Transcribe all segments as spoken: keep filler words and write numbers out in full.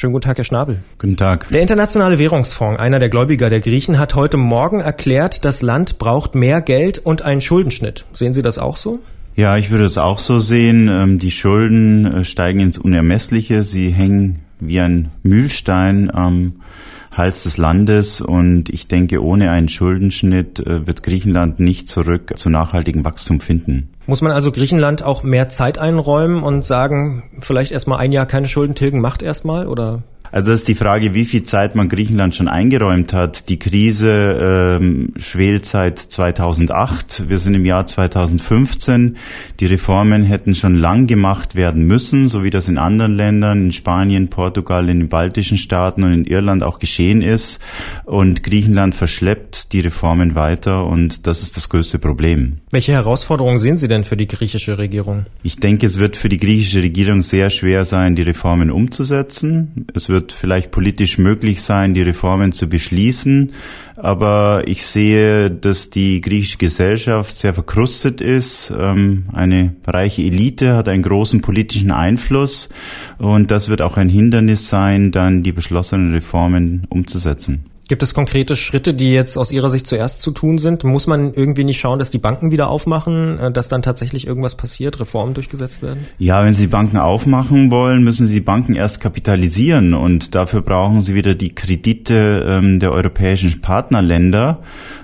Schönen guten Tag, Herr Schnabel. Guten Tag. Der Internationale Währungsfonds, einer der Gläubiger der Griechen, hat heute Morgen erklärt, das Land braucht mehr Geld und einen Schuldenschnitt. Sehen Sie das auch so? Ja, ich würde es auch so sehen. Die Schulden steigen ins Unermessliche. Sie hängen wie ein Mühlstein am Hals des Landes. Und ich denke, ohne einen Schuldenschnitt wird Griechenland nicht zurück zu nachhaltigem Wachstum finden. Muss man also Griechenland auch mehr Zeit einräumen und sagen, vielleicht erstmal ein Jahr keine Schulden tilgen, macht erstmal, oder? Also das ist die Frage, wie viel Zeit man Griechenland schon eingeräumt hat. Die Krise ähm, schwelt seit zweitausendacht. Wir sind im Jahr zweitausendfünfzehn. Die Reformen hätten schon lang gemacht werden müssen, so wie das in anderen Ländern, in Spanien, Portugal, in den baltischen Staaten und in Irland auch geschehen ist. Und Griechenland verschleppt die Reformen weiter und das ist das größte Problem. Welche Herausforderungen sehen Sie denn für die griechische Regierung? Ich denke, es wird für die griechische Regierung sehr schwer sein, die Reformen umzusetzen. Es wird vielleicht politisch möglich sein, die Reformen zu beschließen, aber ich sehe, dass die griechische Gesellschaft sehr verkrustet ist. Eine reiche Elite hat einen großen politischen Einfluss und das wird auch ein Hindernis sein, dann die beschlossenen Reformen umzusetzen. Gibt es konkrete Schritte, die jetzt aus Ihrer Sicht zuerst zu tun sind? Muss man irgendwie nicht schauen, dass die Banken wieder aufmachen, dass dann tatsächlich irgendwas passiert, Reformen durchgesetzt werden? Ja, wenn Sie die Banken aufmachen wollen, müssen Sie die Banken erst kapitalisieren und dafür brauchen Sie wieder die Kredite ähm, der europäischen Partnerländer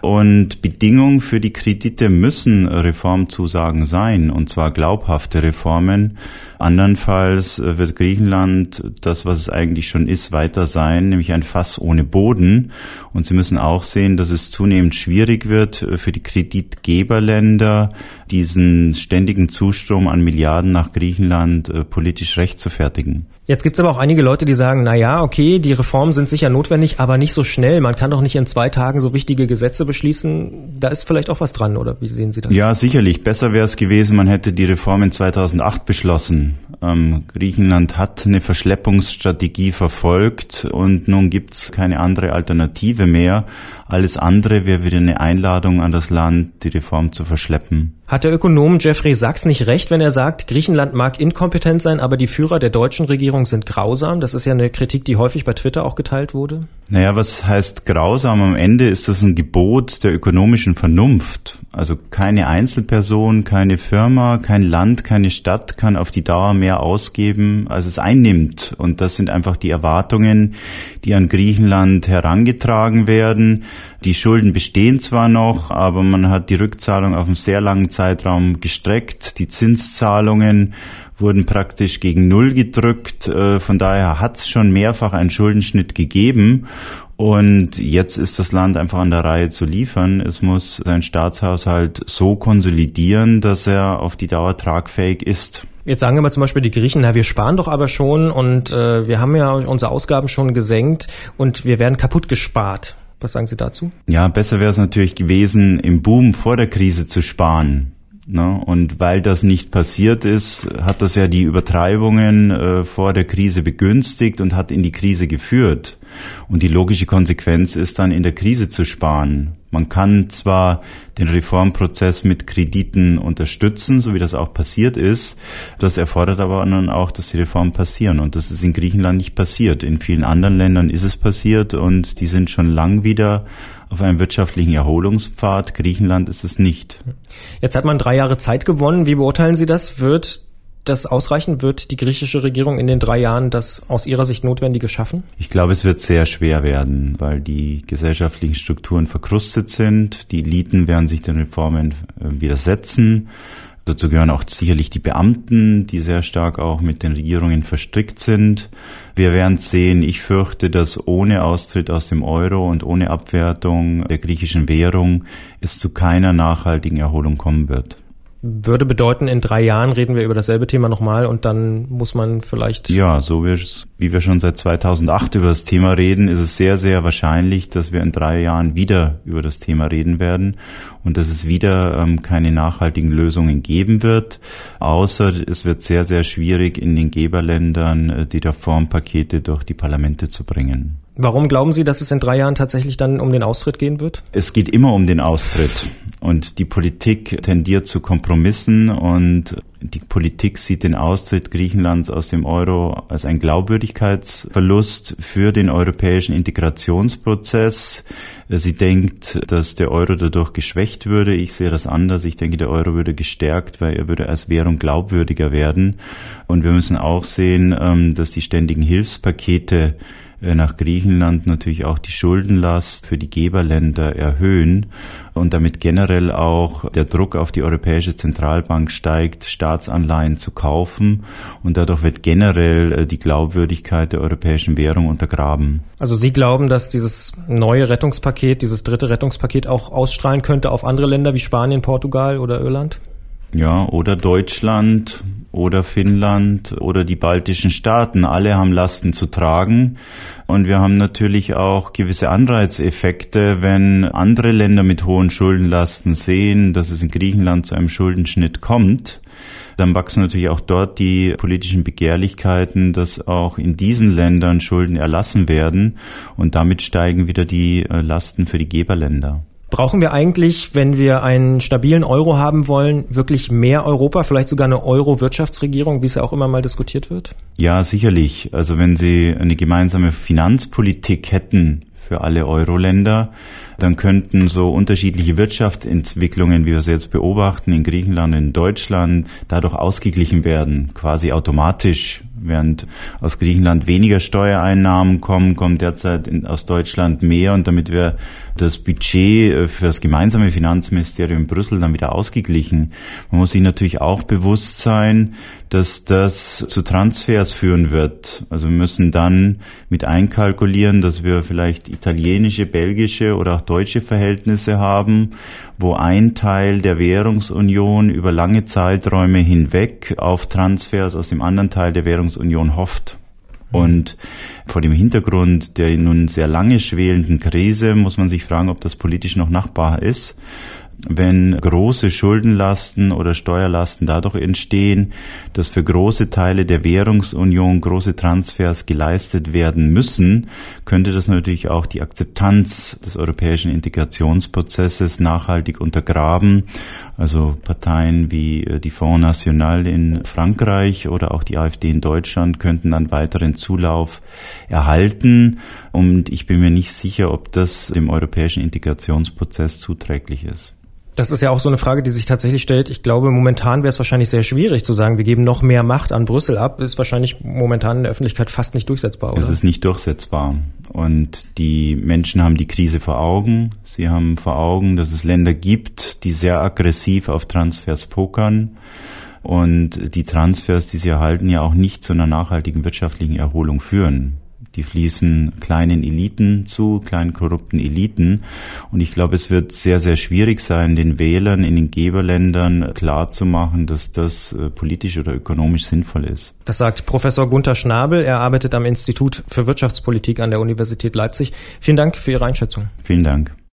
und Bedingung für die Kredite müssen Reformzusagen sein und zwar glaubhafte Reformen. Andernfalls wird Griechenland das, was es eigentlich schon ist, weiter sein, nämlich ein Fass ohne Boden. Und Sie müssen auch sehen, dass es zunehmend schwierig wird für die Kreditgeberländer, diesen ständigen Zustrom an Milliarden nach Griechenland äh, politisch rechtfertigen. Jetzt gibt's aber auch einige Leute, die sagen, na ja, okay, die Reformen sind sicher notwendig, aber nicht so schnell. Man kann doch nicht in zwei Tagen so wichtige Gesetze beschließen. Da ist vielleicht auch was dran, oder wie sehen Sie das? Ja, sicherlich. Besser wäre es gewesen, man hätte die Reformen zweitausendacht beschlossen. Ähm, Griechenland hat eine Verschleppungsstrategie verfolgt und nun gibt's keine andere Alternative mehr. Alles andere wäre wieder eine Einladung an das Land, die Reform zu verschleppen. Hat der Ökonom Jeffrey Sachs nicht recht, wenn er sagt, Griechenland mag inkompetent sein, aber die Führer der deutschen Regierung sind grausam? Das ist ja eine Kritik, die häufig bei Twitter auch geteilt wurde. Naja, was heißt grausam? Am Ende ist das ein Gebot der ökonomischen Vernunft. Also keine Einzelperson, keine Firma, kein Land, keine Stadt kann auf die Dauer mehr ausgeben, als es einnimmt. Und das sind einfach die Erwartungen, die an Griechenland herangetragen werden. Die Schulden bestehen zwar noch, aber man hat die Rückzahlung auf einen sehr langen Zeitraum gestreckt. Die Zinszahlungen wurden praktisch gegen Null gedrückt. Von daher hat es schon mehrfach einen Schuldenschnitt gegeben. Und jetzt ist das Land einfach an der Reihe zu liefern. Es muss seinen Staatshaushalt so konsolidieren, dass er auf die Dauer tragfähig ist. Jetzt sagen aber zum Beispiel die Griechen, na, wir sparen doch aber schon und äh, wir haben ja unsere Ausgaben schon gesenkt und wir werden kaputt gespart. Was sagen Sie dazu? Ja, besser wäre es natürlich gewesen, im Boom vor der Krise zu sparen. Ne? Und weil das nicht passiert ist, hat das ja die Übertreibungen äh, vor der Krise begünstigt und hat in die Krise geführt. Und die logische Konsequenz ist dann, in der Krise zu sparen. Man kann zwar den Reformprozess mit Krediten unterstützen, so wie das auch passiert ist. Das erfordert aber dann auch, dass die Reformen passieren. Und das ist in Griechenland nicht passiert. In vielen anderen Ländern ist es passiert und die sind schon lang wieder auf einem wirtschaftlichen Erholungspfad. Griechenland ist es nicht. Jetzt hat man drei Jahre Zeit gewonnen. Wie beurteilen Sie das? Wird das ausreichen? Wird die griechische Regierung in den drei Jahren das aus Ihrer Sicht Notwendige schaffen? Ich glaube, es wird sehr schwer werden, weil die gesellschaftlichen Strukturen verkrustet sind. Die Eliten werden sich den Reformen widersetzen. Dazu gehören auch sicherlich die Beamten, die sehr stark auch mit den Regierungen verstrickt sind. Wir werden sehen. Ich fürchte, dass ohne Austritt aus dem Euro und ohne Abwertung der griechischen Währung es zu keiner nachhaltigen Erholung kommen wird. Würde bedeuten, in drei Jahren reden wir über dasselbe Thema nochmal und dann muss man vielleicht... Ja, so wie wir schon seit zweitausendacht über das Thema reden, ist es sehr, sehr wahrscheinlich, dass wir in drei Jahren wieder über das Thema reden werden und dass es wieder ähm, keine nachhaltigen Lösungen geben wird, außer es wird sehr, sehr schwierig in den Geberländern äh, die Reformpakete durch die Parlamente zu bringen. Warum glauben Sie, dass es in drei Jahren tatsächlich dann um den Austritt gehen wird? Es geht immer um den Austritt. Und die Politik tendiert zu Kompromissen und die Politik sieht den Austritt Griechenlands aus dem Euro als einen Glaubwürdigkeitsverlust für den europäischen Integrationsprozess. Sie denkt, dass der Euro dadurch geschwächt würde. Ich sehe das anders. Ich denke, der Euro würde gestärkt, weil er würde als Währung glaubwürdiger werden. Und wir müssen auch sehen, dass die ständigen Hilfspakete nach Griechenland natürlich auch die Schuldenlast für die Geberländer erhöhen und damit generell auch der Druck auf die Europäische Zentralbank steigt, Staatsanleihen zu kaufen, und dadurch wird generell die Glaubwürdigkeit der europäischen Währung untergraben. Also Sie glauben, dass dieses neue Rettungspaket, dieses dritte Rettungspaket auch ausstrahlen könnte auf andere Länder wie Spanien, Portugal oder Irland? Ja, oder Deutschland oder Finnland oder die baltischen Staaten. Alle haben Lasten zu tragen. Und wir haben natürlich auch gewisse Anreizeffekte, wenn andere Länder mit hohen Schuldenlasten sehen, dass es in Griechenland zu einem Schuldenschnitt kommt. Dann wachsen natürlich auch dort die politischen Begehrlichkeiten, dass auch in diesen Ländern Schulden erlassen werden. Und damit steigen wieder die Lasten für die Geberländer. Brauchen wir eigentlich, wenn wir einen stabilen Euro haben wollen, wirklich mehr Europa, vielleicht sogar eine Euro-Wirtschaftsregierung, wie es ja auch immer mal diskutiert wird? Ja, sicherlich. Also wenn Sie eine gemeinsame Finanzpolitik hätten für alle Euro-Länder, dann könnten so unterschiedliche Wirtschaftsentwicklungen, wie wir sie jetzt beobachten, in Griechenland, in Deutschland, dadurch ausgeglichen werden, quasi automatisch. Während aus Griechenland weniger Steuereinnahmen kommen, kommen derzeit in, aus Deutschland mehr, und damit wäre das Budget für das gemeinsame Finanzministerium in Brüssel dann wieder ausgeglichen. Man muss sich natürlich auch bewusst sein, dass das zu Transfers führen wird. Also wir müssen dann mit einkalkulieren, dass wir vielleicht italienische, belgische oder auch deutsche Verhältnisse haben, wo ein Teil der Währungsunion über lange Zeiträume hinweg auf Transfers aus dem anderen Teil der Währungsunion hofft. Und vor dem Hintergrund der nun sehr lange schwelenden Krise muss man sich fragen, ob das politisch noch machbar ist. Wenn große Schuldenlasten oder Steuerlasten dadurch entstehen, dass für große Teile der Währungsunion große Transfers geleistet werden müssen, könnte das natürlich auch die Akzeptanz des europäischen Integrationsprozesses nachhaltig untergraben. Also Parteien wie die Front National in Frankreich oder auch die AfD in Deutschland könnten dann weiteren Zulauf erhalten. Und ich bin mir nicht sicher, ob das dem europäischen Integrationsprozess zuträglich ist. Das ist ja auch so eine Frage, die sich tatsächlich stellt. Ich glaube, momentan wäre es wahrscheinlich sehr schwierig zu sagen, wir geben noch mehr Macht an Brüssel ab. Ist wahrscheinlich momentan in der Öffentlichkeit fast nicht durchsetzbar, oder? Es ist nicht durchsetzbar. Und die Menschen haben die Krise vor Augen. Sie haben vor Augen, dass es Länder gibt, die sehr aggressiv auf Transfers pokern. Und die Transfers, die sie erhalten, ja auch nicht zu einer nachhaltigen wirtschaftlichen Erholung führen. Die fließen kleinen Eliten zu, kleinen korrupten Eliten. Und ich glaube, es wird sehr, sehr schwierig sein, den Wählern in den Geberländern klarzumachen, dass das politisch oder ökonomisch sinnvoll ist. Das sagt Professor Gunther Schnabel. Er arbeitet am Institut für Wirtschaftspolitik an der Universität Leipzig. Vielen Dank für Ihre Einschätzung. Vielen Dank.